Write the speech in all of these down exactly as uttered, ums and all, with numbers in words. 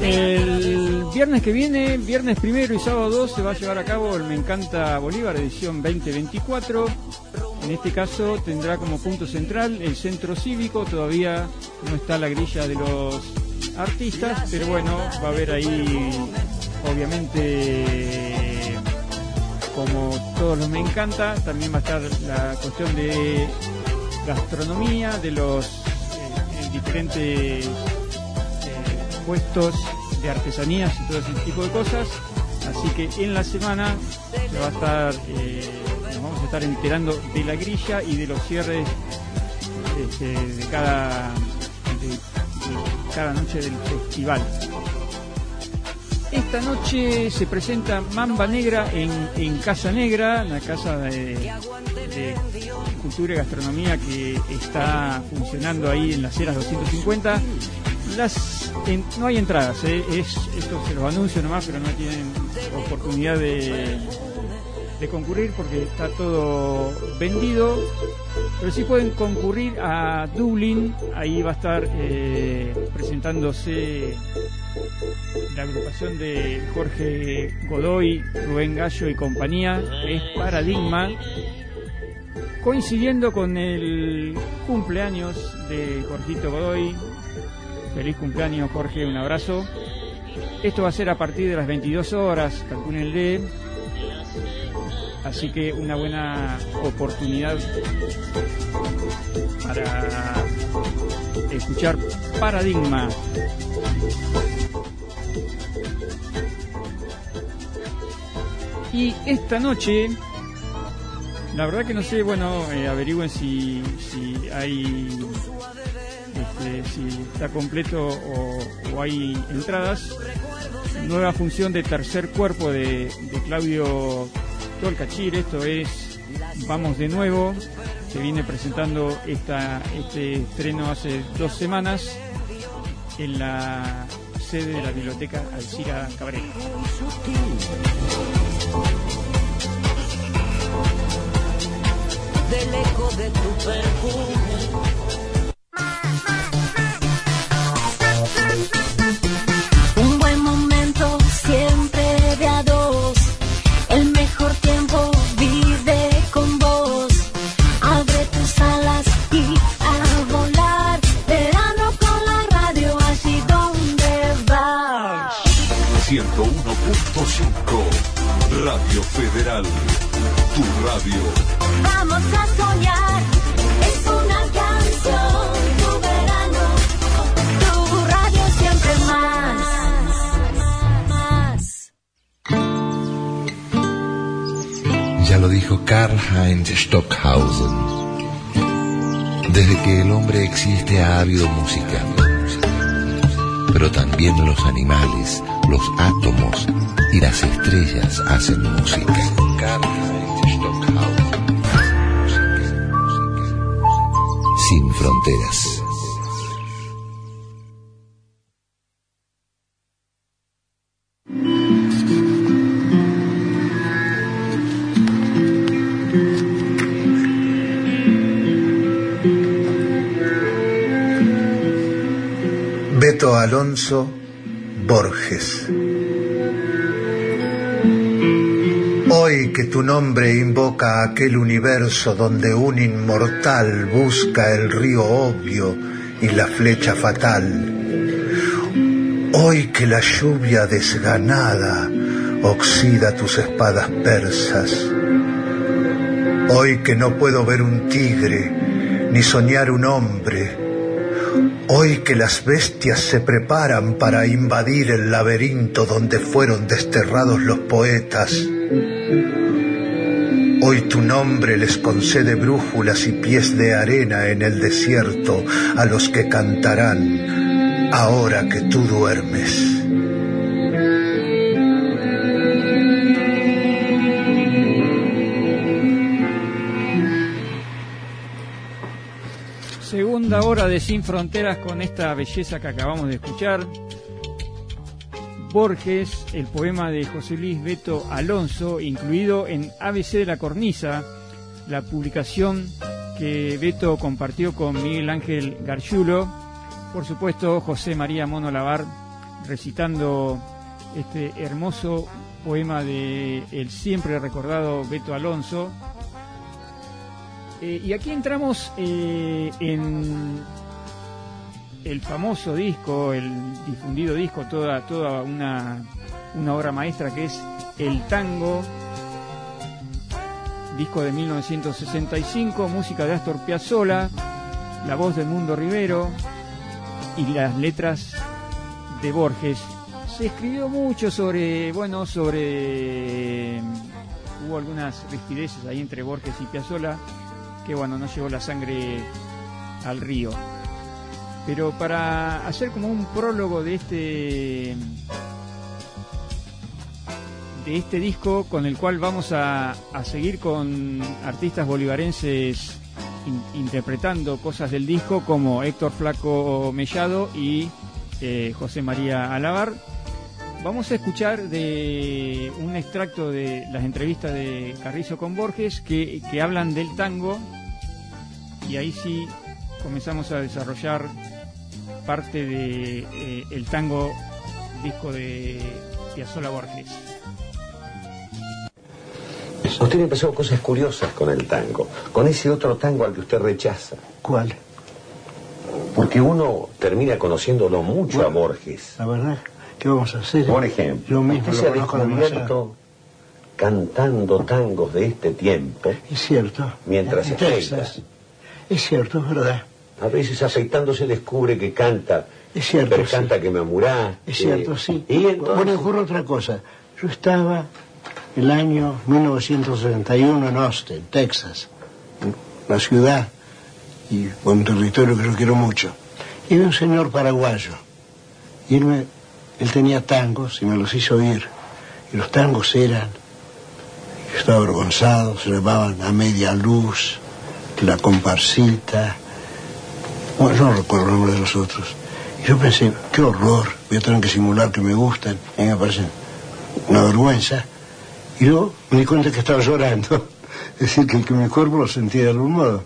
El viernes que viene, viernes primero y sábado dos, se va a llevar a cabo el Me Encanta Bolívar, edición veinte veinticuatro. En este caso tendrá como punto central el centro cívico. Todavía no está la grilla de los artistas, pero bueno, va a haber ahí, obviamente, como todos los Me Encanta, también va a estar la cuestión de gastronomía, de los eh, diferentes puestos de artesanías y todo ese tipo de cosas. Así que en la semana se va a estar, eh, nos vamos a estar enterando de la grilla y de los cierres este, de cada de, de cada noche del festival. Esta noche se presenta Mamba Negra en, en Casa Negra, la casa de, de cultura y gastronomía que está funcionando ahí en las Heras doscientos cincuenta. Las, en, no hay entradas, ¿eh? es, esto se los anuncio nomás, pero no tienen oportunidad de, de concurrir porque está todo vendido. Pero sí pueden concurrir a Dublín, ahí va a estar eh, presentándose la agrupación de Jorge Godoy, Rubén Gallo y compañía, que es Paradigma, coincidiendo con el cumpleaños de Jorgito Godoy. Feliz cumpleaños, Jorge, un abrazo. Esto va a ser a partir de las veintidós horas, calcúlenle. Así que una buena oportunidad para escuchar Paradigma. Y esta noche, la verdad que no sé, bueno, eh, averigüen si, si hay... Este, si está completo o, o hay entradas. Nueva función de Tercer Cuerpo de, de Claudio Tolcachir, esto es Vamos de Nuevo. Se viene presentando esta, este estreno hace dos semanas en la sede de la Biblioteca Alcira Cabrera. Del eco de tu perfume. Un buen momento siempre de a dos. El mejor tiempo vive con vos. Abre tus alas y a volar. Verano con la radio, allí donde vas. ciento uno punto cinco Radio Federal, tu radio. Vamos a soñar, es una canción, tu verano, tu radio siempre más, más. Ya lo dijo Karl-Heinz Stockhausen. Desde que el hombre existe ha habido música, pero también los animales, los átomos y las estrellas hacen música. Karl-Heinz Stockhausen. Sin fronteras. Beto Alonso Borges. Hoy que tu nombre invoca aquel universo donde un inmortal busca el río obvio y la flecha fatal. Hoy que la lluvia desganada oxida tus espadas persas. Hoy que no puedo ver un tigre ni soñar un hombre. Hoy que las bestias se preparan para invadir el laberinto donde fueron desterrados los poetas. Hoy tu nombre les concede brújulas y pies de arena en el desierto a los que cantarán ahora que tú duermes. Segunda hora de Sin Fronteras con esta belleza que acabamos de escuchar. Borges, el poema de José Luis Beto Alonso, incluido en A B C de la Cornisa, la publicación que Beto compartió con Miguel Ángel Gargiulo. Por supuesto, José María Mono Lavar recitando este hermoso poema de el siempre recordado Beto Alonso. Eh, y aquí entramos eh, en el famoso disco, el difundido disco, toda, toda una, una obra maestra que es El Tango, disco de mil novecientos sesenta y cinco, música de Astor Piazzolla, la voz de Mundo Rivero y las letras de Borges. Se escribió mucho sobre, bueno, sobre... hubo algunas rispideces ahí entre Borges y Piazzolla, que bueno, no llevó la sangre al río. Pero para hacer como un prólogo de este de este disco, con el cual vamos a, a seguir con artistas bolivarenses in, interpretando cosas del disco, como Héctor Flaco Mellado y eh, José María Alabar, vamos a escuchar de un extracto de las entrevistas de Carrizo con Borges que, que hablan del tango, y ahí sí comenzamos a desarrollar parte de eh, el tango, disco de Piazzolla Borges. Usted empezó cosas curiosas con el tango, con ese otro tango al que usted rechaza. ¿Cuál? Porque uno termina conociéndolo mucho bueno, a Borges. La verdad, ¿qué vamos a hacer? Por ejemplo, yo mismo usted se ha conozco descubierto cantando tangos de este tiempo. Es cierto. Mientras se afeita. Es cierto, es verdad. A veces afeitándose descubre que canta. Es cierto, pero sí. Canta que me amurá. Es que... cierto, sí. Y entonces... Bueno, ocurre otra cosa. Yo estaba el año mil novecientos sesenta y uno en Austin, Texas, una ciudad y un territorio que yo quiero mucho. Y había un señor paraguayo. Y él, me, él tenía tangos y me los hizo oír. Y los tangos eran, yo estaba avergonzado, se llamaban A Media Luz, La Comparsita. Bueno, yo no recuerdo el nombre de los otros. Y yo pensé, qué horror, voy a tener que simular que me gustan. A mí me parecen una vergüenza. Y luego me di cuenta que estaba llorando. Es decir, que, que mi cuerpo lo sentía de algún modo.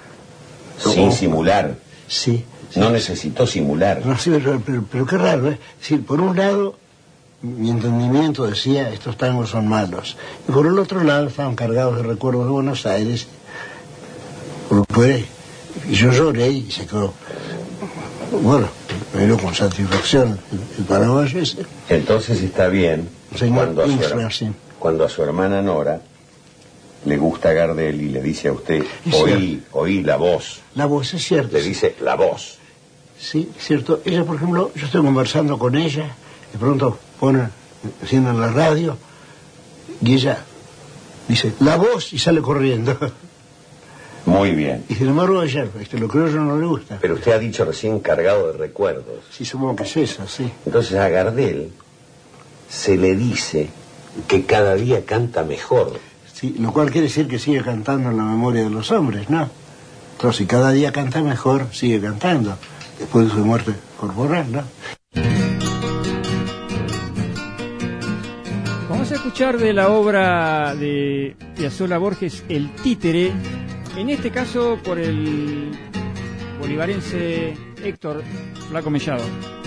Sin simular. Sí. sí. No necesitó simular. No, sí, pero, pero, pero qué raro, ¿eh? Es decir, por un lado, mi entendimiento decía, estos tangos son malos. Y por el otro lado, estaban cargados de recuerdos de Buenos Aires. Lo puede. Y yo lloré y se quedó. Bueno, me dio con satisfacción el, el paraguayo ese. Entonces está bien. Señor cuando, a su, Infra, sí. cuando a su hermana Nora le gusta Gardel y le dice a usted, oí, oí la voz. La voz, es cierto. Le sí. dice la voz. Sí, es cierto. Ella, por ejemplo, yo estoy conversando con ella, de pronto pone, haciendo en la radio, y ella dice, la voz, y sale corriendo. Muy bien. Y sin embargo, ella, este, lo creo yo, no le gusta. Pero usted ha dicho recién cargado de recuerdos. Sí, supongo que es eso, sí. Entonces a Gardel se le dice que cada día canta mejor. Sí, lo cual quiere decir que sigue cantando en la memoria de los hombres, ¿no? Entonces, si cada día canta mejor, sigue cantando, después de su muerte corporal, ¿no? Vamos a escuchar de la obra de Piazzolla Borges, El Títere, en este caso por el bolivarense Héctor Flaco Mellado.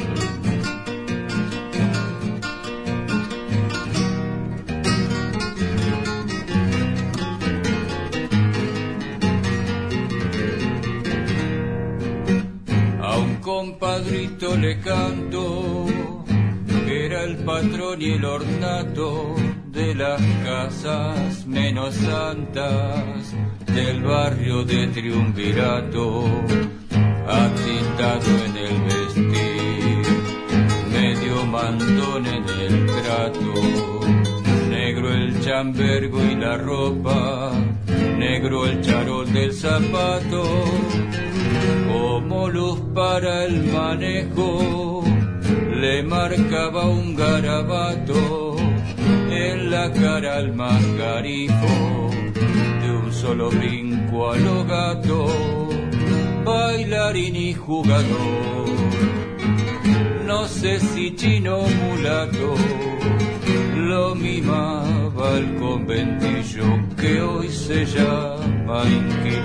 A un compadrito le canto, que era el patrón y el ornato de las casas menos santas del barrio de Triunvirato, atintado en el vestir, medio mandón en el trato, negro el chambergo y la ropa, negro el charol del zapato, como luz para el manejo, le marcaba un garabato en la cara al mascarifo, de un solo brinco a lo gato, bailarín y jugador, no sé si chino o mulato, lo mimaba el conventillo que hoy se llama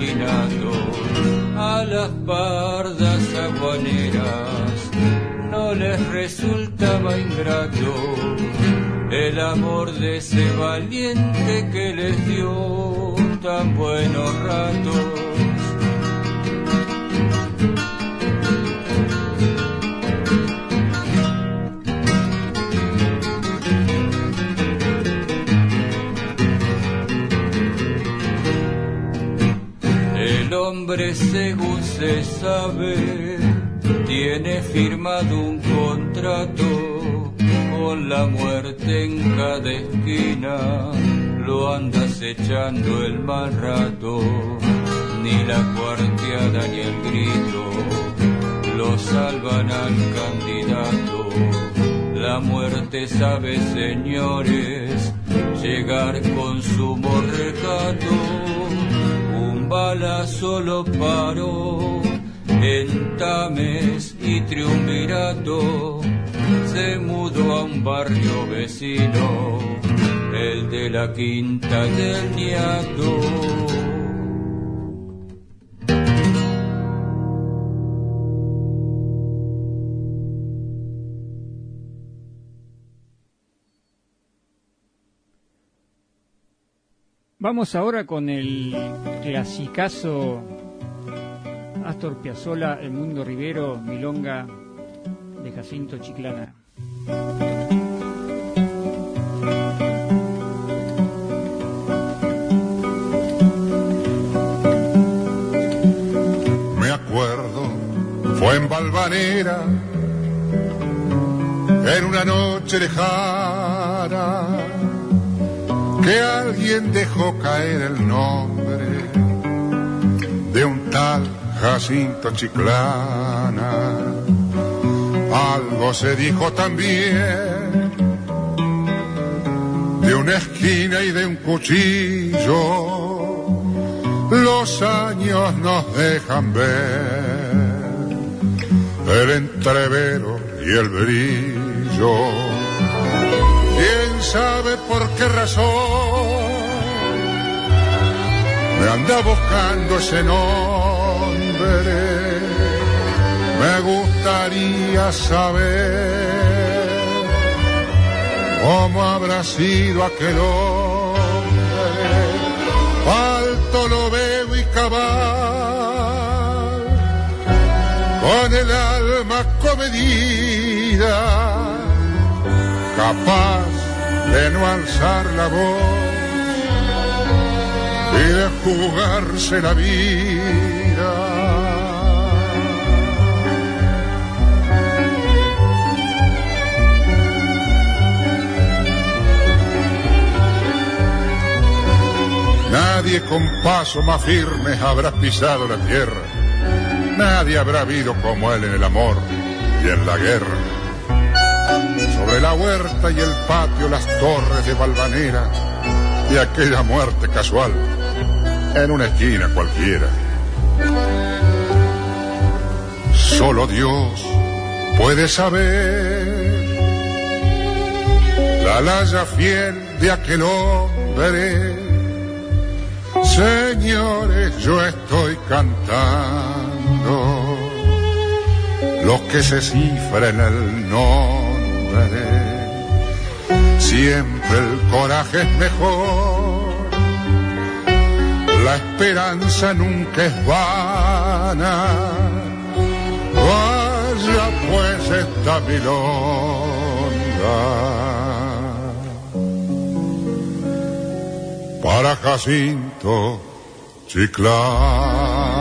inquilinato. A las pardas aguaneras no les resultaba ingrato el amor de ese valiente que les dio tan buenos ratos. El hombre, según se sabe, tiene firmado un contrato con la muerte en cada esquina, lo anda acechando el mal rato, ni la cuarteada ni el grito lo salvan al candidato. La muerte sabe, señores, llegar con sumo recato. Un balazo lo paró en Tames y Triunvirato, se mudó a un barrio vecino, el de la Quinta del Niato. Vamos ahora con el clasicazo Astor Piazzolla, El Mundo Rivero, Milonga de Jacinto Chiclana. Me acuerdo, fue en Valvanera, en una noche lejana, que alguien dejó caer el nombre de un tal Jacinto Chiclana. Algo se dijo también de una esquina y de un cuchillo. Los años nos dejan ver el entrevero y el brillo. ¿Quién sabe por qué razón me anda buscando ese nombre? Me gustaría saber cómo habrá sido aquel hombre. Alto lo veo y cabal, con el alma comedida, capaz de no alzar la voz y de jugarse la vida. Nadie con paso más firme habrá pisado la tierra, nadie habrá habido como él en el amor y en la guerra. Sobre la huerta y el patio, las torres de Valvanera, y aquella muerte casual en una esquina cualquiera. Solo Dios puede saber la laya fiel de aquel hombre. Señores, yo estoy cantando lo que se cifra en el nombre. Siempre el coraje es mejor, la esperanza nunca es vana. Vaya pues esta milonga para Jacinto Chiclana.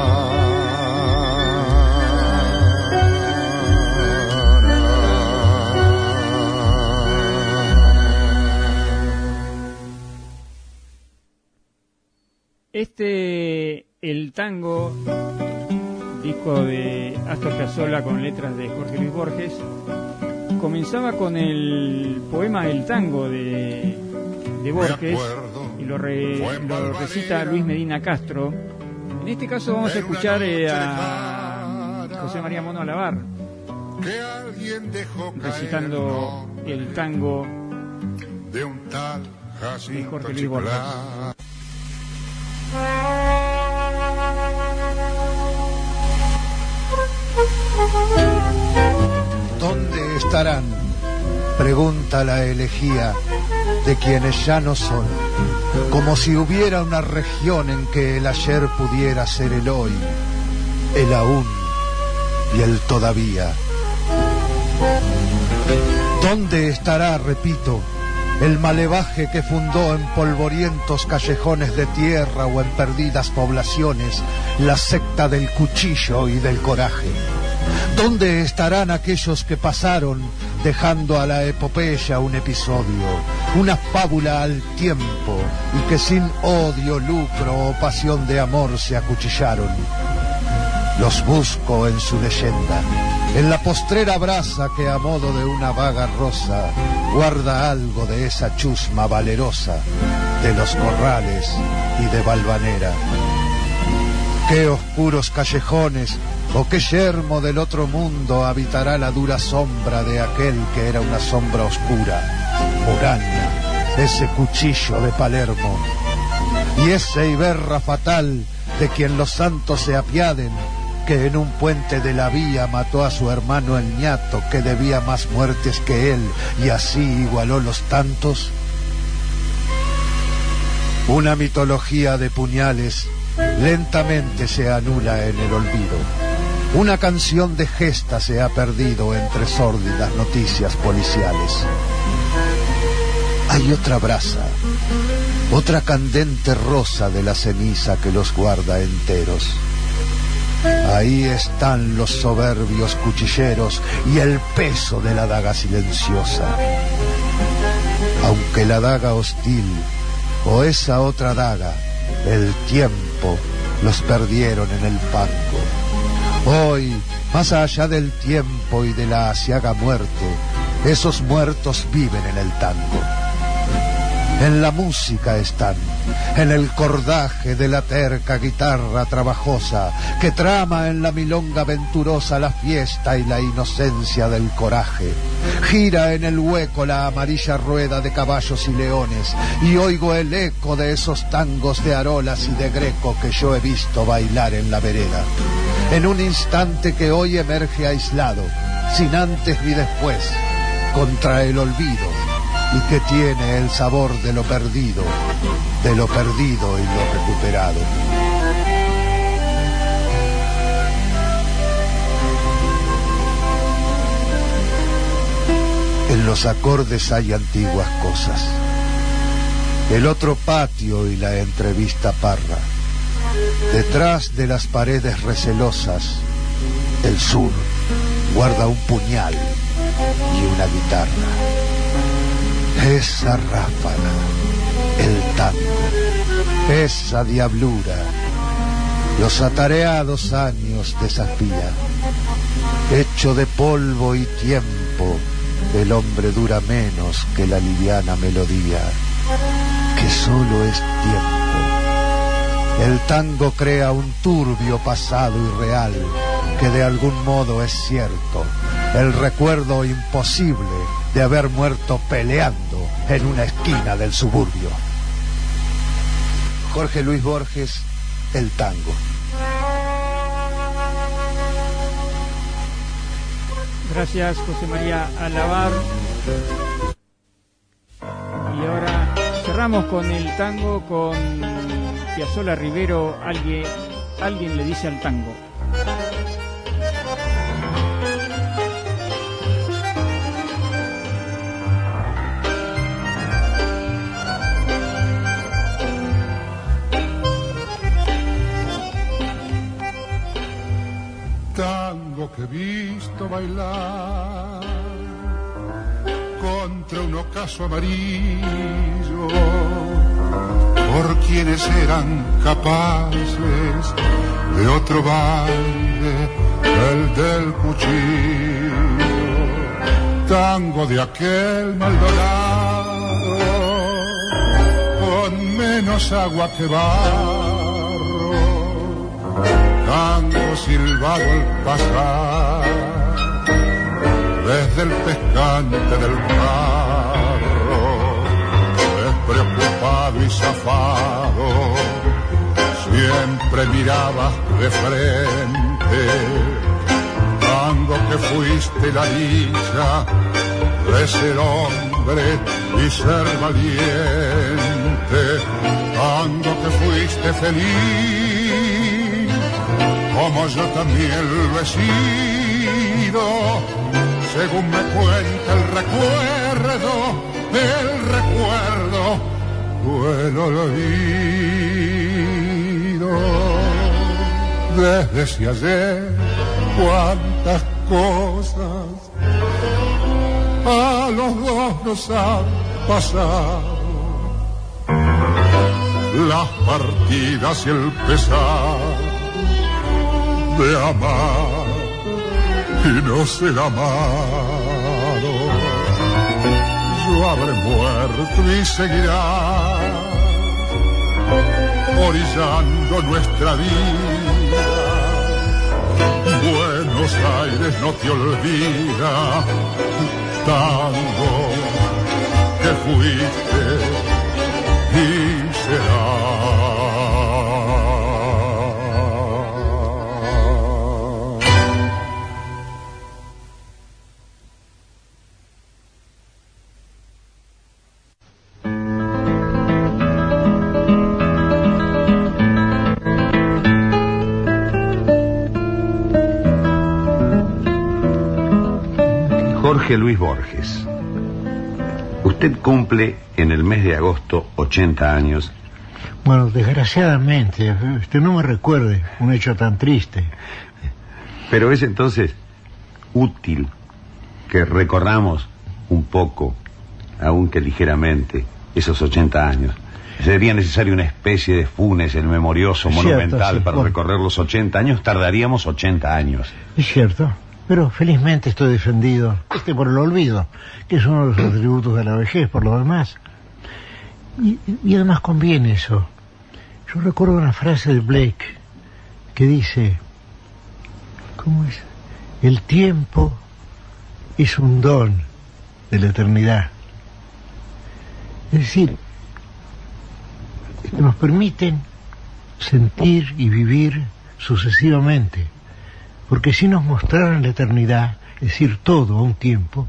Este, el tango, disco de Astor Piazzolla con letras de Jorge Luis Borges, comenzaba con el poema El Tango de, de Borges y lo, re, lo recita Luis Medina Castro. En este caso vamos a escuchar eh, a José María Mono Alabar recitando el tango de Jorge Luis Borges. ¿Dónde estarán? Pregunta la elegía de quienes ya no son, como si hubiera una región en que el ayer pudiera ser el hoy, el aún y el todavía. ¿Dónde estará, repito, el malevaje que fundó en polvorientos callejones de tierra o en perdidas poblaciones la secta del cuchillo y del coraje? ¿Dónde estarán aquellos que pasaron dejando a la epopeya un episodio, una fábula al tiempo, y que sin odio, lucro o pasión de amor se acuchillaron? Los busco en su leyenda, en la postrera brasa que a modo de una vaga rosa guarda algo de esa chusma valerosa de los corrales y de Valvanera. Qué oscuros callejones o qué yermo del otro mundo habitará la dura sombra de aquel que era una sombra oscura, Urania, ese cuchillo de Palermo, y ese Iberra fatal de quien los santos se apiaden, que en un puente de la vía mató a su hermano el ñato, que debía más muertes que él, y así igualó los tantos. Una mitología de puñales lentamente se anula en el olvido. Una canción de gesta se ha perdido entre sórdidas noticias policiales. Hay otra brasa, otra candente rosa de la ceniza que los guarda enteros. Ahí están los soberbios cuchilleros y el peso de la daga silenciosa. Aunque la daga hostil o esa otra daga, el tiempo, los perdieron en el fango. Hoy, más allá del tiempo y de la aciaga muerte, esos muertos viven en el tango. En la música están, en el cordaje de la terca guitarra trabajosa que trama en la milonga venturosa la fiesta y la inocencia del coraje. Gira en el hueco la amarilla rueda de caballos y leones y oigo el eco de esos tangos de Arolas y de Greco que yo he visto bailar en la vereda. En un instante que hoy emerge aislado, sin antes ni después, contra el olvido, y que tiene el sabor de lo perdido, de lo perdido y lo recuperado. En los acordes hay antiguas cosas. El otro patio y la entrevista parra. Detrás de las paredes recelosas, el sur guarda un puñal y una guitarra. Esa ráfaga, el tango, esa diablura, los atareados años desafía. Hecho de polvo y tiempo, el hombre dura menos que la liviana melodía, que solo es tiempo. El tango crea un turbio pasado irreal, que de algún modo es cierto, el recuerdo imposible de haber muerto peleando en una esquina del suburbio. Jorge Luis Borges, El tango. Gracias, José María Alabar. Y ahora cerramos con el tango con Piazzolla Rivero, alguien, alguien le dice al tango. Tango que he visto bailar contra un ocaso amarillo por quienes eran capaces de otro baile, el del cuchillo. Tango de aquel Maldonado con menos agua que barro, tango silbado al pasar desde el pescante del carro, despreocupado y zafado, siempre miraba de frente. Tango que fuiste la dicha de ser hombre y ser valiente, tanto que fuiste feliz, como yo también lo he sido, según me cuenta el recuerdo, el recuerdo, el olvido. Desde ese ayer, cuántas cosas a los dos nos han pasado, las partidas y el pesar de amar y no ser amado. Yo habré muerto y seguirá orillando nuestra vida. Buenos Aires no te olvida, tango que fuiste y Jorge Luis Borges, usted cumple en el mes de agosto ochenta años. Bueno, desgraciadamente, usted no me recuerde un hecho tan triste. Pero es entonces útil que recorramos un poco, aunque ligeramente, esos ochenta años. Sería necesaria una especie de Funes, el memorioso, Cierto, monumental, sí, para bueno. recorrer los ochenta años. Tardaríamos ochenta años. Es cierto, pero felizmente estoy defendido este por el olvido, que es uno de los atributos de la vejez, por lo demás. Y, y además conviene eso. Yo recuerdo una frase de Blake que dice, ¿cómo es? El tiempo es un don de la eternidad. Es decir, que nos permiten sentir y vivir sucesivamente, porque si nos mostraran la eternidad, es decir, todo a un tiempo,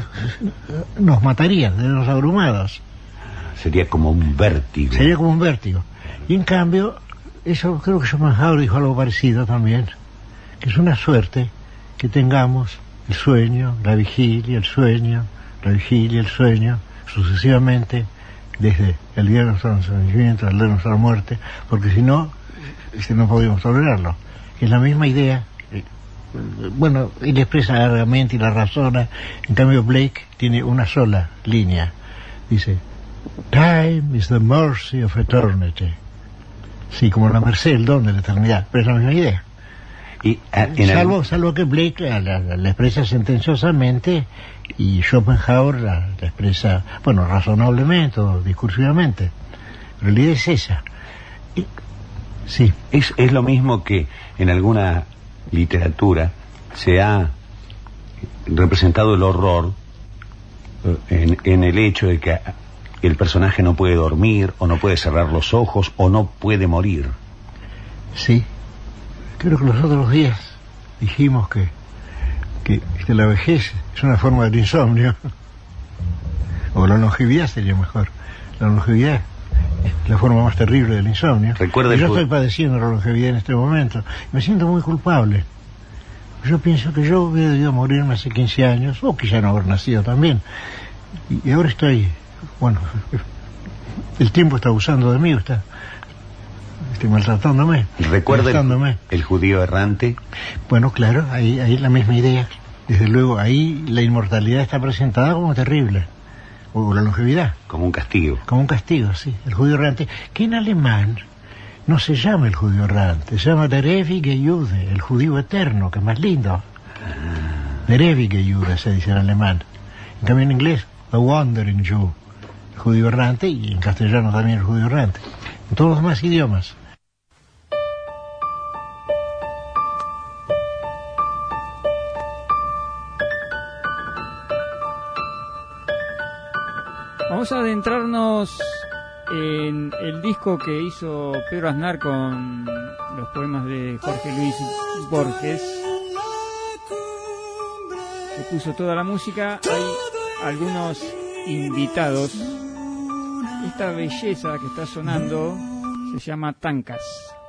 nos matarían, nos abrumados. Sería como un vértigo. Sería como un vértigo. Y en cambio, eso creo que Schopenhauer dijo algo parecido también, que es una suerte que tengamos el sueño, la vigilia, el sueño, la vigilia, el sueño, sucesivamente, desde el día de nuestro nacimiento al día de nuestra muerte, porque si no, este, no podríamos tolerarlo. Es la misma idea. Bueno, él expresa largamente y la razona. En cambio Blake tiene una sola línea. Dice, time is the mercy of eternity. Sí, como la merced, el don de la eternidad, pero es la misma idea. Y, a, en salvo, el... salvo que Blake la, la, la expresa sentenciosamente y Schopenhauer la, la expresa, bueno, razonablemente o discursivamente. Pero la idea es esa. Y, sí. Es, es lo mismo que en alguna literatura se ha representado el horror en, en el hecho de que el personaje no puede dormir o no puede cerrar los ojos o no puede morir. Sí, creo que los otros días dijimos que, que, que la vejez es una forma del insomnio, o la longevidad sería mejor. La longevidad es la forma más terrible del insomnio. Recuerda yo el... estoy padeciendo la longevidad en este momento. Me siento muy culpable. Yo pienso que yo hubiera debido morirme hace quince años, o quizá no haber nacido también. Y, y ahora estoy, bueno, el tiempo está abusando de mí, está, estoy maltratándome. ¿Recuerda el, el judío errante? Bueno, claro, ahí, ahí la misma idea. Desde luego, ahí la inmortalidad está presentada como terrible. O la longevidad. Como un castigo. Como un castigo, sí. El judío errante, que en alemán no se llama el judío errante, se llama der ewige Jude, el judío eterno, que es más lindo. Ah. Der ewige Jude se dice en alemán. En cambio en inglés, the wandering Jew, el judío errante, y en castellano también el judío errante. En todos los demás idiomas. Vamos a adentrarnos en el disco que hizo Pedro Aznar con los poemas de Jorge Luis Borges. que puso toda la música. Hay algunos invitados. Esta belleza que está sonando se llama Tancas.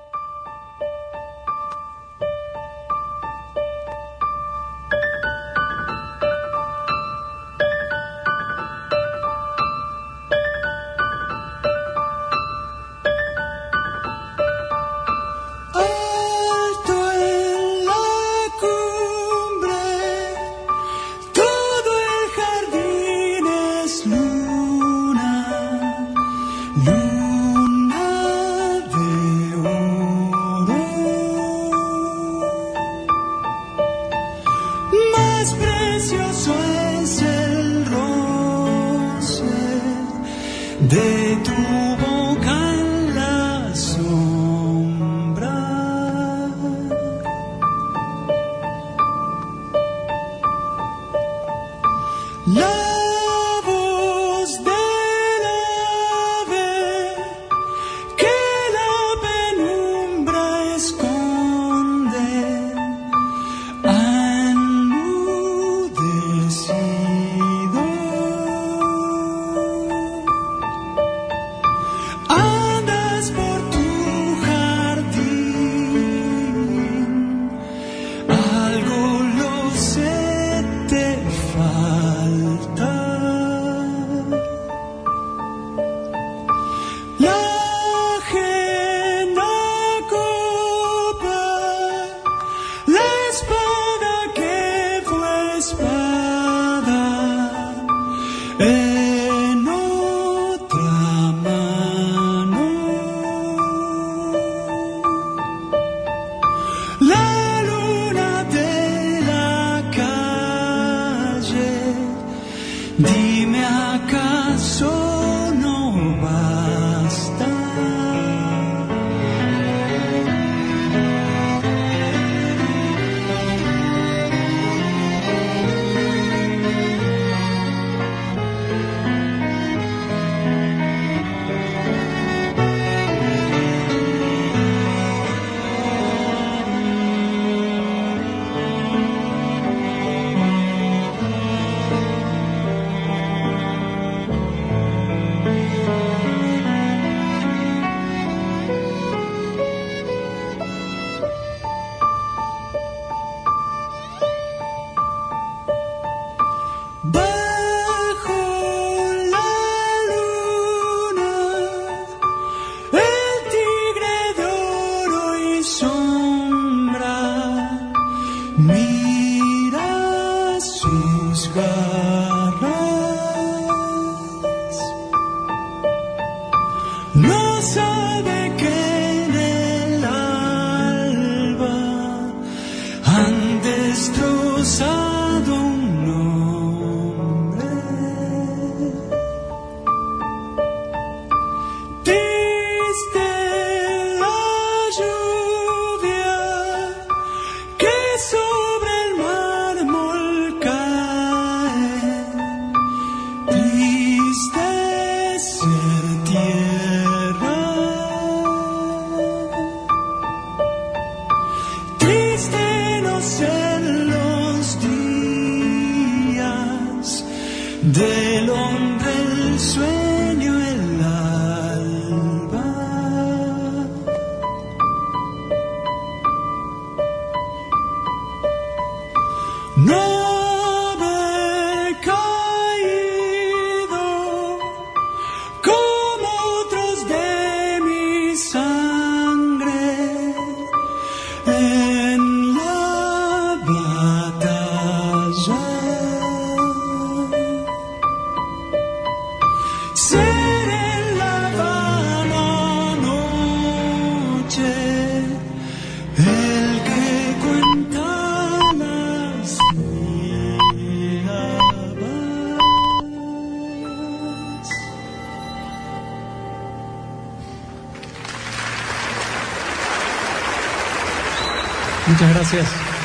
Muchas gracias.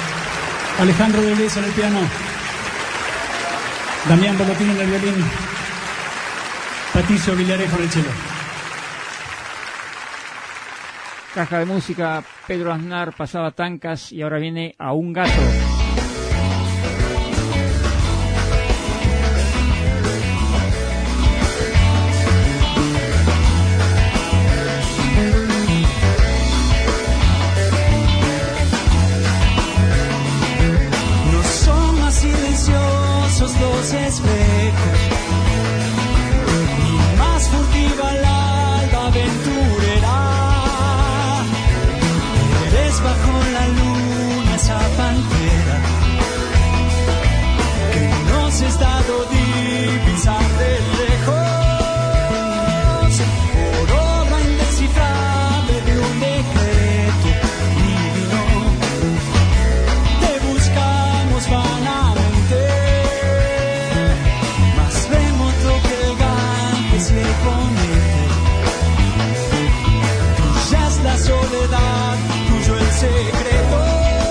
Alejandro Vélez en el piano, Damián Bolotín en el violín, Patricio Villarejo en el cello. Caja de música, Pedro Aznar pasaba Tancas y ahora viene A un gato. los espejos, y más furtiva la alba aventurera. Eres bajo la luna esa pantera que nos has dado divisar de lejos. Soledad, tuyo el secreto.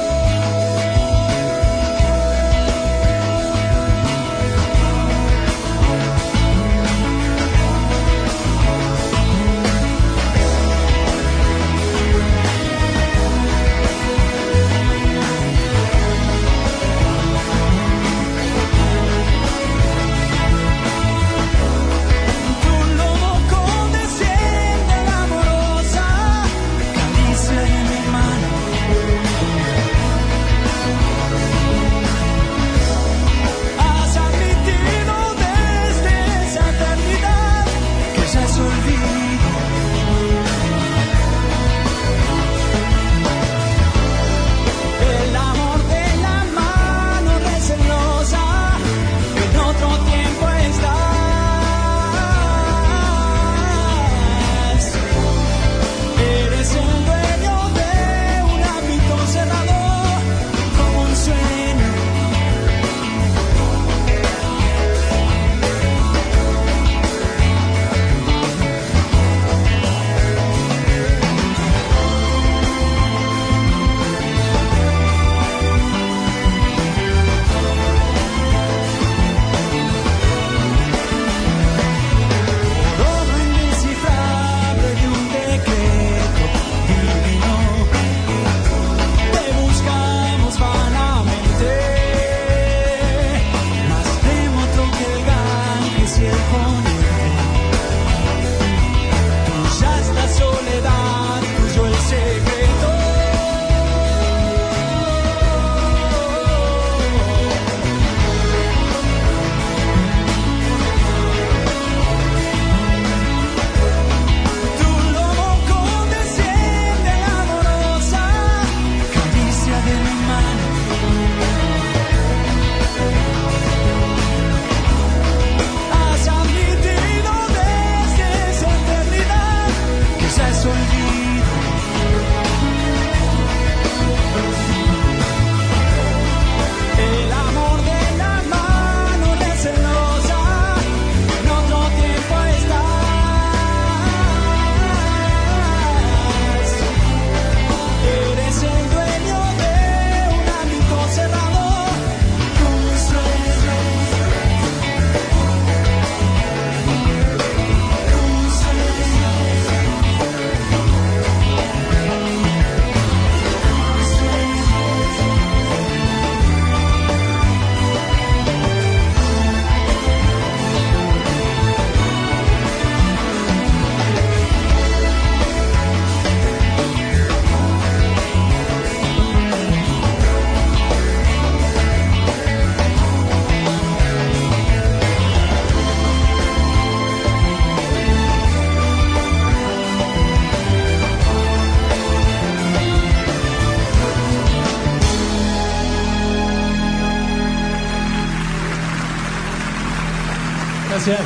Gracias.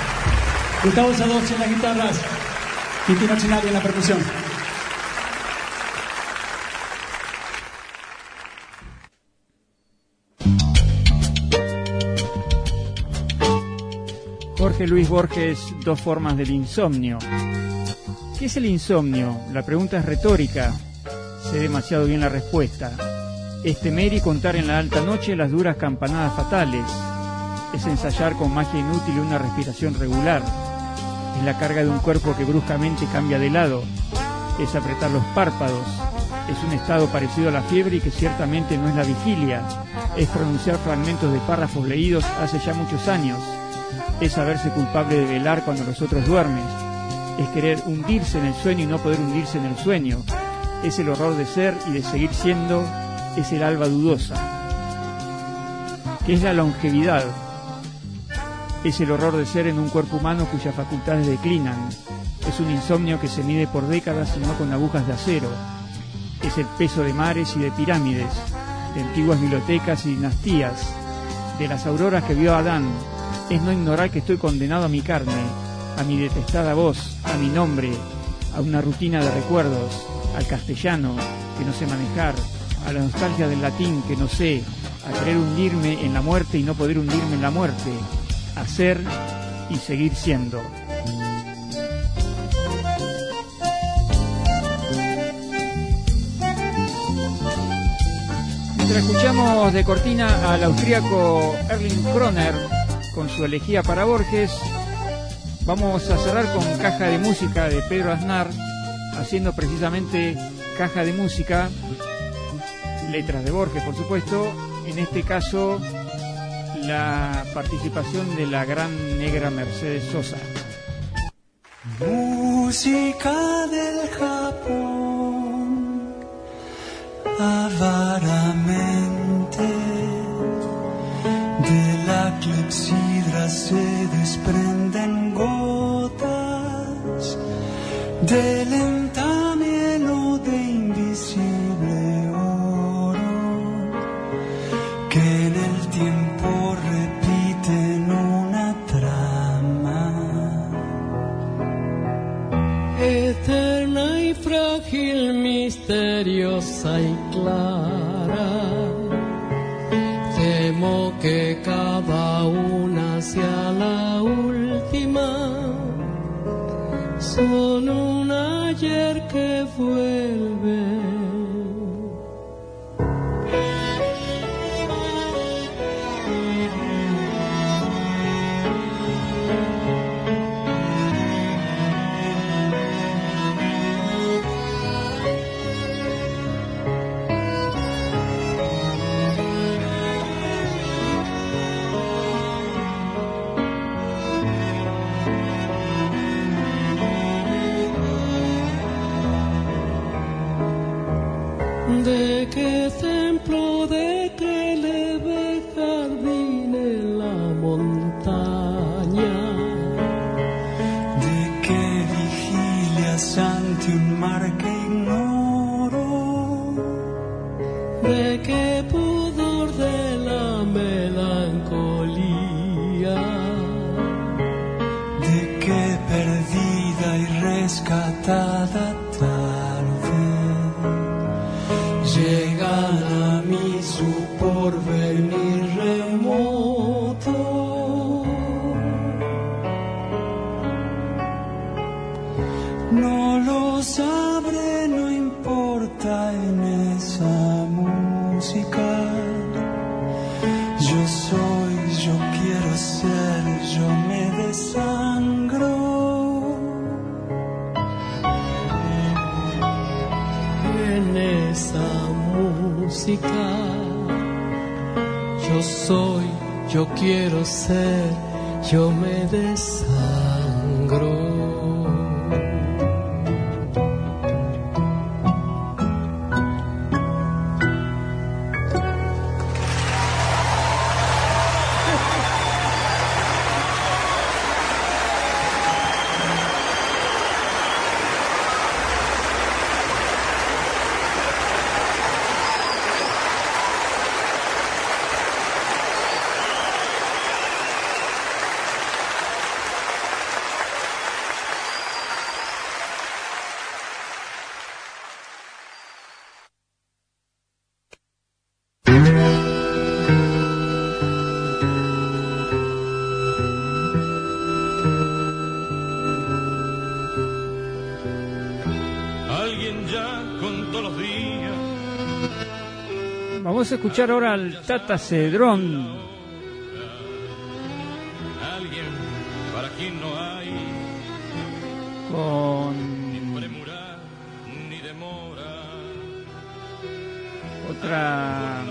Gustavo Sadovsky en las guitarras, Quintino Chinari en la percusión. Jorge Luis Borges, Dos formas del insomnio. ¿Qué es el insomnio? La pregunta es retórica. Sé demasiado bien la respuesta. Es temer y contar en la alta noche las duras campanadas fatales. Es ensayar con magia inútil una respiración regular. Es la carga de un cuerpo que bruscamente cambia de lado. Es apretar los párpados. Es un estado parecido a la fiebre y que ciertamente no es la vigilia. Es pronunciar fragmentos de párrafos leídos hace ya muchos años. Es saberse culpable de velar cuando los otros duermen. Es querer hundirse en el sueño y no poder hundirse en el sueño. Es el horror de ser y de seguir siendo. Es el alba dudosa. ¿Qué es la longevidad? Es el horror de ser en un cuerpo humano cuyas facultades declinan. Es un insomnio que se mide por décadas y no con agujas de acero. Es el peso de mares y de pirámides, de antiguas bibliotecas y dinastías, de las auroras que vio Adán. Es no ignorar que estoy condenado a mi carne, a mi detestada voz, a mi nombre, a una rutina de recuerdos, al castellano que no sé manejar, a la nostalgia del latín que no sé, a querer hundirme en la muerte y no poder hundirme en la muerte, a ser y seguir siendo. Mientras escuchamos de cortina al austríaco Erling Kroner con su elegía para Borges, vamos a cerrar con Caja de Música de Pedro Aznar, haciendo precisamente caja de música, letras de Borges, por supuesto, en este caso la participación de la gran negra Mercedes Sosa. Música del Japón, avaramente, de la clepsidra se desprenden gotas de lenta melodía invisible oro que en el tiempo repiten una trama eterna y frágil, misteriosa y clara. Temo que cada una sea la última. Son un ayer que vuelve. ¿De qué templo, de qué leve jardín en la montaña? ¿De qué vigilias ante un mar que ignoro? ¿De qué pudor de la melancolía? ¿De qué perdida y rescatada llegan a mí su porvenir remoto? No lo sabré, no importa en esa música. Yo soy, yo quiero ser, yo me desangro. En esa música, yo soy, yo quiero ser, yo me desangro. Vamos a escuchar ahora al Tata Cedrón. Alguien para quien no hay Con ni premura ni demora. Otra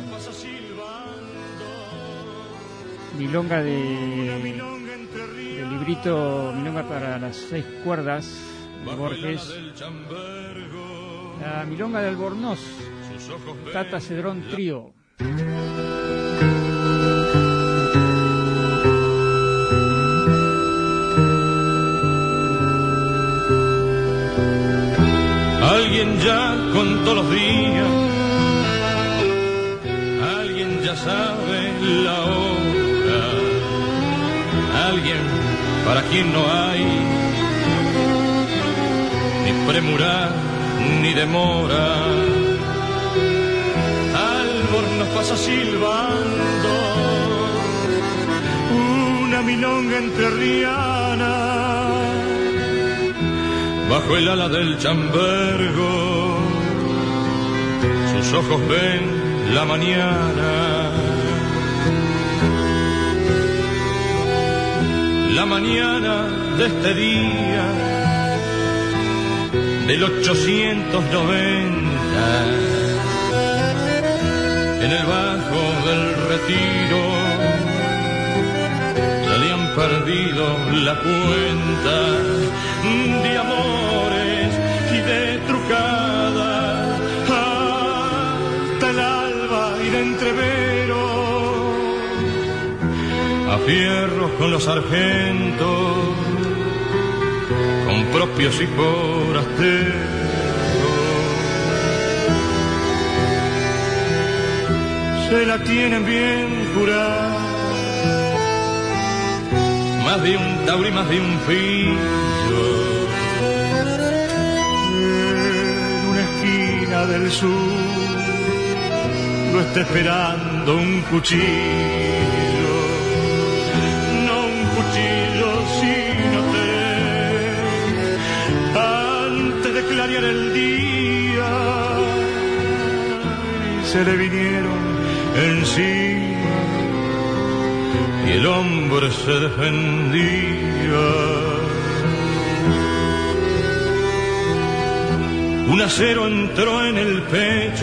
milonga de, de librito, milonga para las seis cuerdas de Borges. La milonga de Albornoz, Tata Cedrón Trío. con todos los días. Alguien ya sabe la hora, alguien para quien no hay ni premura ni demora. Albornoz pasa silbando una milonga entrerriana bajo el ala del chambergo. Sus ojos ven la mañana, la mañana de este día del ochocientos noventa. En el bajo del Retiro se le han perdido la cuenta de amores y de trucada hasta el alba y de entrevero, a fierros con los sargentos, con propios y forasteros. Se la tienen bien jurada, más de un tauro y más de un fillo. En una esquina del sur lo está esperando un cuchillo, no un cuchillo sino tres, antes de clarear el día. Y se le vinieron en sí y el hombre se defendía. Un acero entró en el pecho,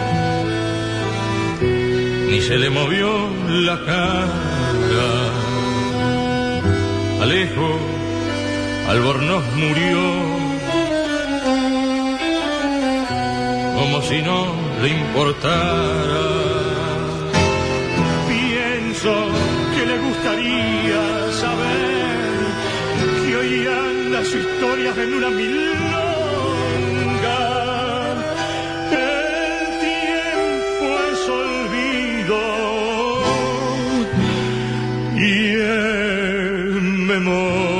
ni se le movió la cara. Alejo Albornoz murió como si no le importara. Que le gustaría saber que hoy anda su historia en una milonga. El tiempo es olvido y es memoria.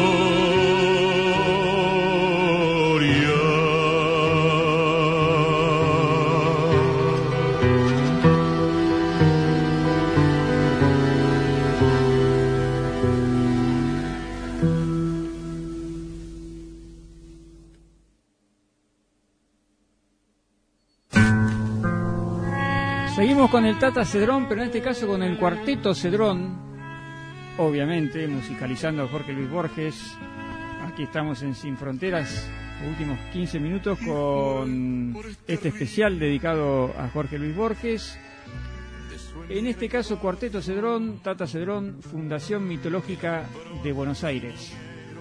Seguimos con el Tata Cedrón, pero en este caso con el Cuarteto Cedrón, obviamente musicalizando a Jorge Luis Borges. Aquí estamos en Sin Fronteras, últimos quince minutos con este especial dedicado a Jorge Luis Borges. En este caso Cuarteto Cedrón, Tata Cedrón, Fundación Mitológica de Buenos Aires.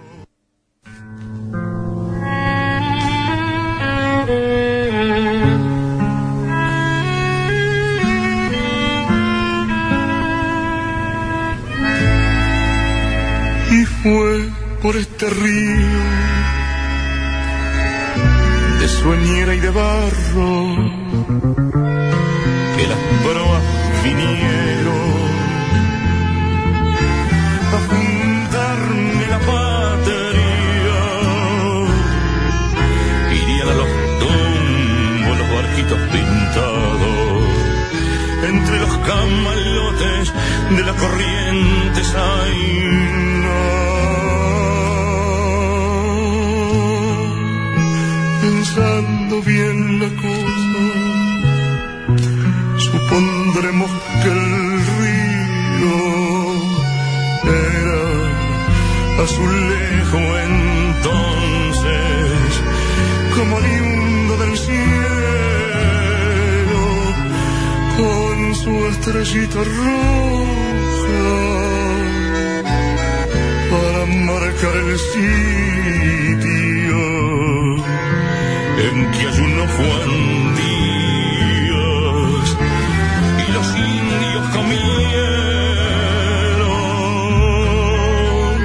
Y fue por este río de sueñera y de barro que las proas vinieron a fundarme la patria. Irían a los tumbos los barquitos pintados entre los camalotes de la corriente zaina. Pensando bien la cosa, supondremos que el río era azulejo entonces, como oriundo del cielo, con su estrellita roja para marcar el sitio en que ayunó Juan Díaz y los indios comieron.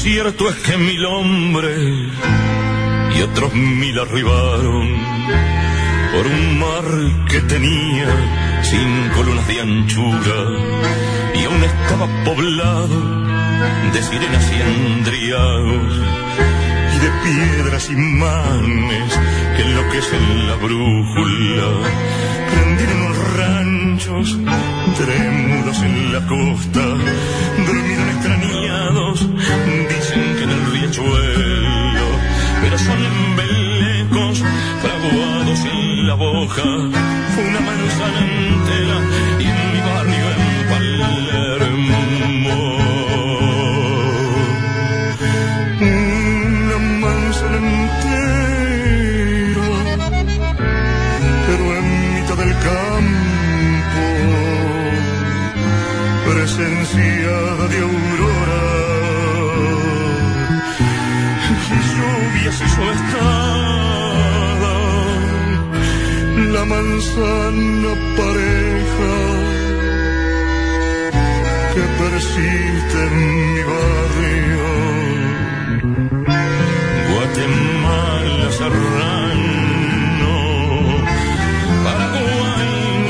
cierto es que mil hombres y otros mil arribaron por un mar que tenía cinco lunas de anchura y aún estaba poblado de sirenas y endriagos y de piedras imanes que enloquecen la brújula. Prendieron unos ranchos trémulos en la costa, durmieron extrañados, dicen que en el riachuelo, pero son embelecos fraguados en la boca. Fue una manzana entera y en mi barrio en Palermo una manzana entera, pero en mitad del campo, presenciada de aurora y lluvias y suestada, la manzana pareja que persiste en mi barrio. Guatemala, Serrano, Paraguay,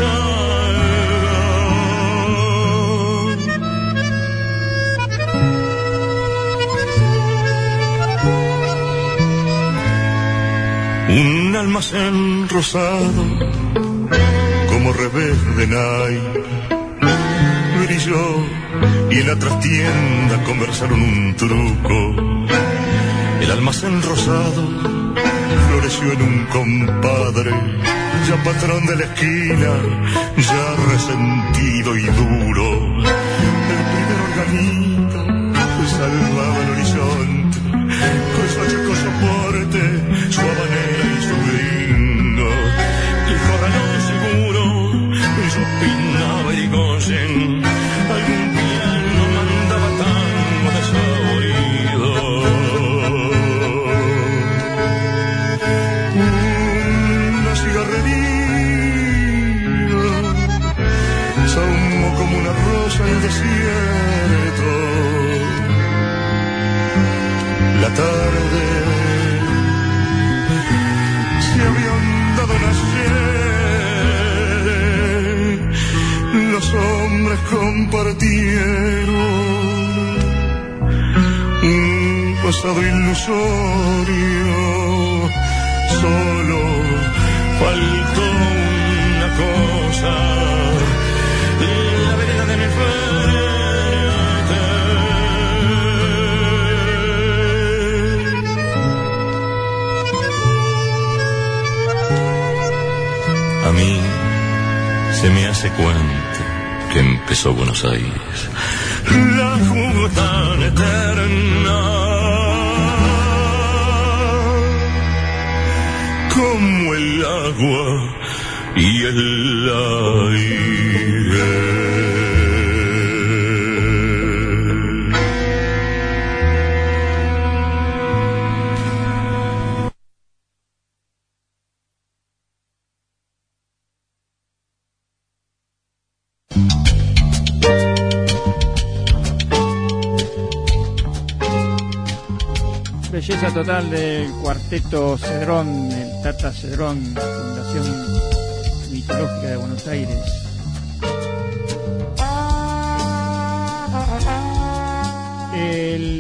un almacén rosado como revés de Nike brilló y en la trastienda conversaron un truco. El almacén rosado floreció en un compadre, ya patrón de la esquina, ya resentido y duro. El primer organito salvaba el horizonte con su achaco soporte, su habanera y su gringo. El corralón seguro, yo opinaba Irigoyen, algún piano mandaba tango desabrido. Una cigarrería sahumó como una rosa en el desierto. La tarde se habían dado nacer, los hombres compartieron un pasado ilusorio, solo faltó una cosa, la vereda de mi frente. A mí se me hace cuento que empezó Buenos Aires, la jugó tan eterna como el agua y el aire. Belleza total del cuarteto Cedrón, el Tata Cedrón, Fundación Mitológica de Buenos Aires. El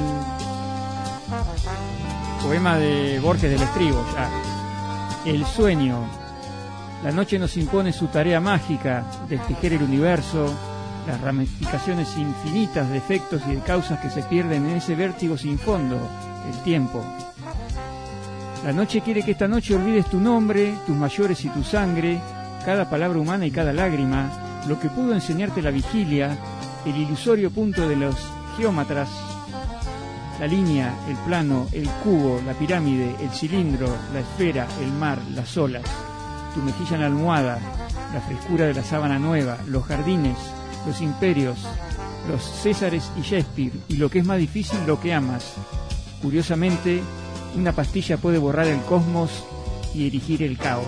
poema de Borges del Estribo, ya. El sueño. La noche nos impone su tarea mágica, destejer el universo, las ramificaciones infinitas de efectos y de causas que se pierden en ese vértigo sin fondo, el tiempo. La noche quiere que esta noche olvides tu nombre, tus mayores y tu sangre, cada palabra humana y cada lágrima, lo que pudo enseñarte la vigilia, el ilusorio punto de los geómatras, la línea, el plano, el cubo, la pirámide, el cilindro, la esfera, el mar, las olas, tu mejilla en la almohada, la frescura de la sábana nueva, los jardines, los imperios, los Césares y Shakespeare, y lo que es más difícil, lo que amas. Curiosamente, una pastilla puede borrar el cosmos y erigir el caos.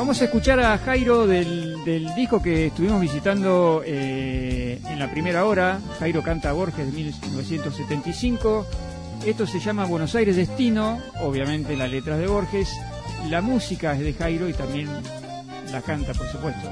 Vamos a escuchar a Jairo del, del disco que estuvimos visitando eh, en la primera hora. Jairo canta a Borges de mil novecientos setenta y cinco. Esto se llama Buenos Aires Destino, obviamente las letras de Borges. La música es de Jairo y también la canta, por supuesto.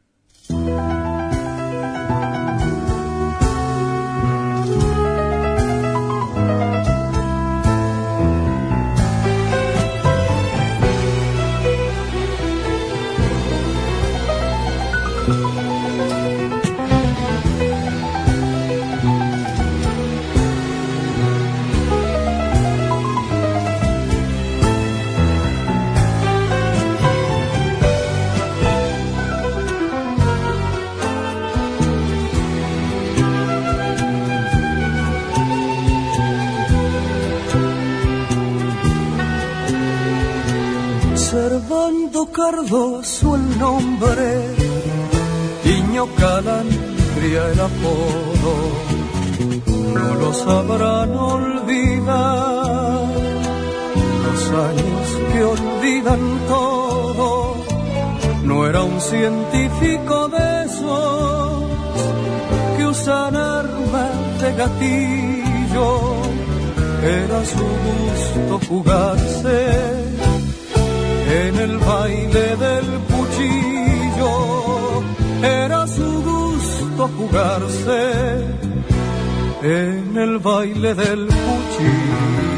Servando Cardoso el nombre, Iño Calantria el apodo, no lo sabrán olvidar, los años que olvidan todo. No era un científico de esos que usan armas de gatillo, era su gusto jugarse en el baile del cuchillo, era su gusto jugarse en el baile del cuchillo.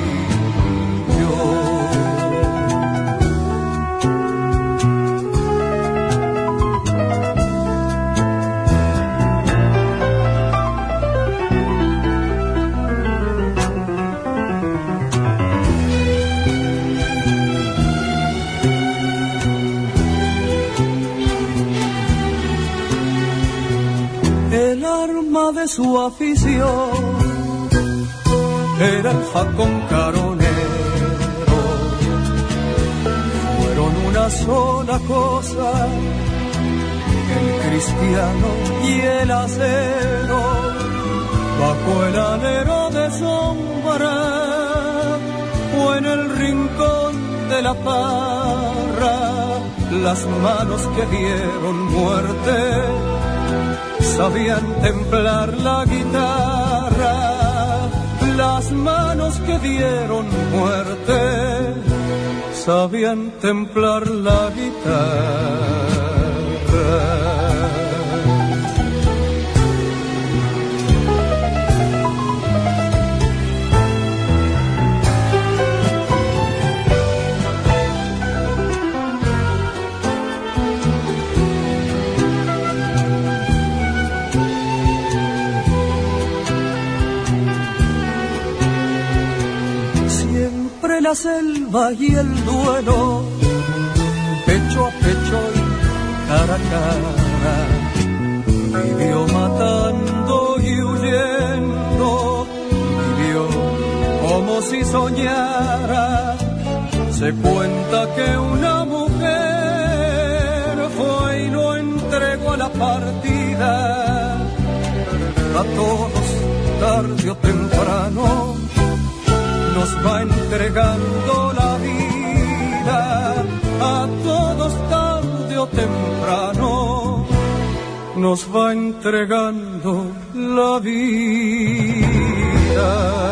De su afición era el facón caronero, fueron una sola cosa, el cristiano y el acero, bajo el alero de sombra o en el rincón de la parra, las manos que dieron muerte sabían templar la guitarra, las manos que dieron muerte sabían templar la guitarra. La selva y el duelo, pecho a pecho y cara a cara, vivió matando y huyendo, vivió como si soñara. Se cuenta que una mujer fue y lo entregó a la partida, a todos tarde o temprano nos va entregando la vida, a todos tarde o temprano nos va entregando la vida.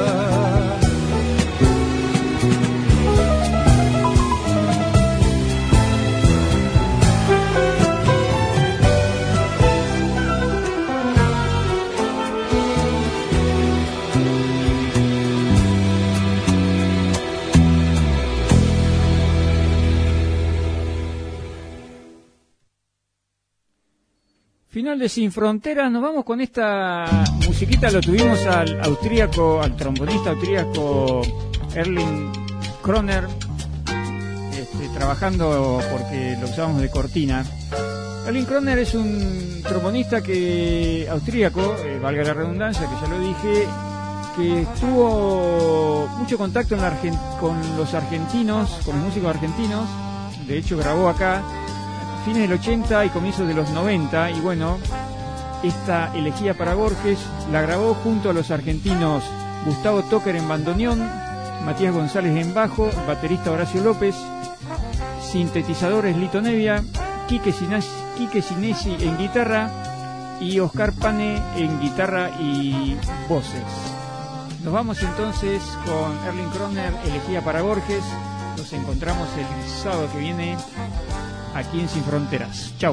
Final de Sin Fronteras, nos vamos con esta musiquita, lo tuvimos al austríaco, al trombonista austríaco Erling Kroner, este, trabajando porque lo usábamos de cortina. Erling Kroner es un trombonista que austríaco, eh, valga la redundancia, que ya lo dije, que tuvo mucho contacto en la Argent- con los argentinos, con los músicos argentinos, de hecho grabó acá fines del ochenta y comienzos de los noventa, y bueno, esta elegía para Borges la grabó junto a los argentinos Gustavo Toker en bandoneón, Matías González en bajo, baterista Horacio López, sintetizadores Lito Nevia, Quique Sinasi, Quique Sinesi en guitarra y Oscar Pane en guitarra y voces. Nos vamos entonces con Erling Kroner, Elegía para Borges. Nos encontramos el sábado que viene aquí en Sin Fronteras. Chau.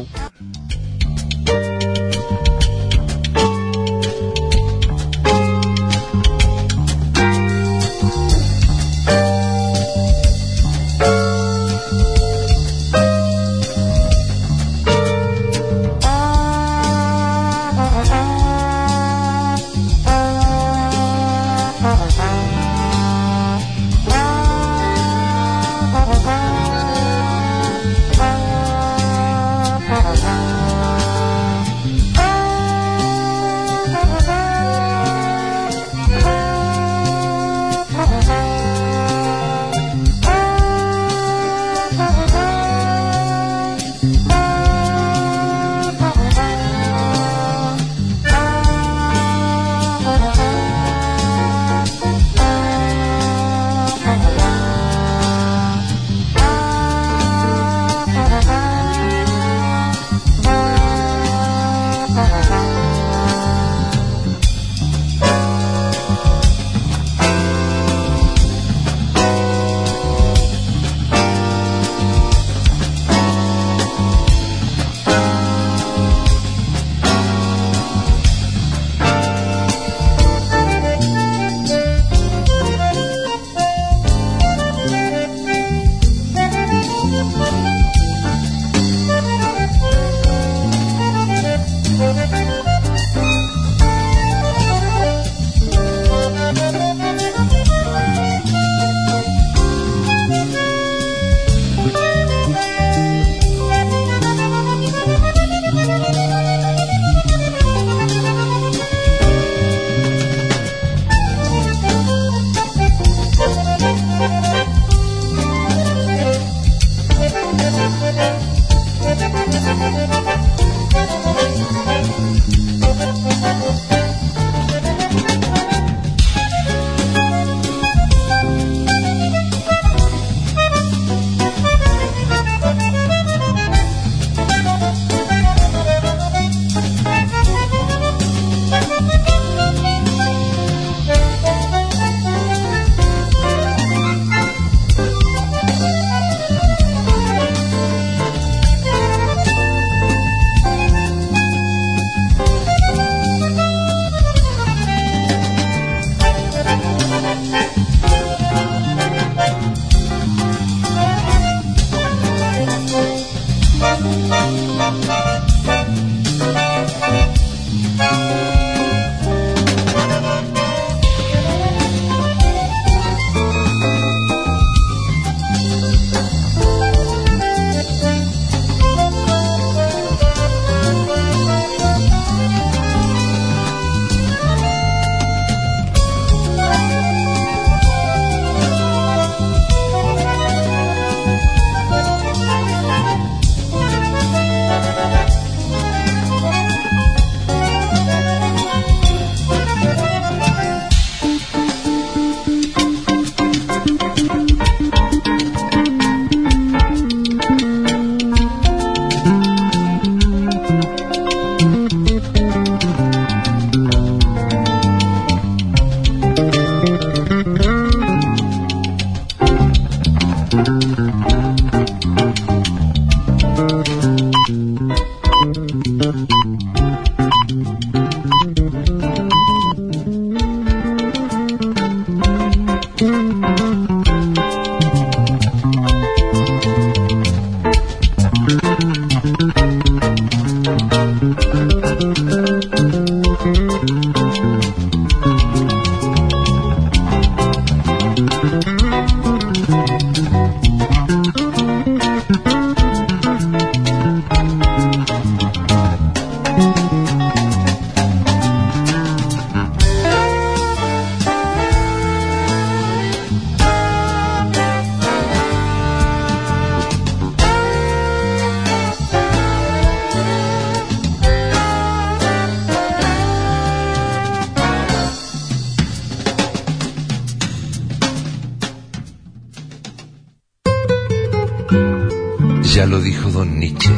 Ya lo dijo don Nietzsche.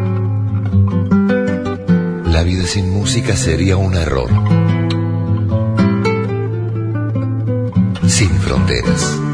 La vida sin música sería un error. Sin fronteras.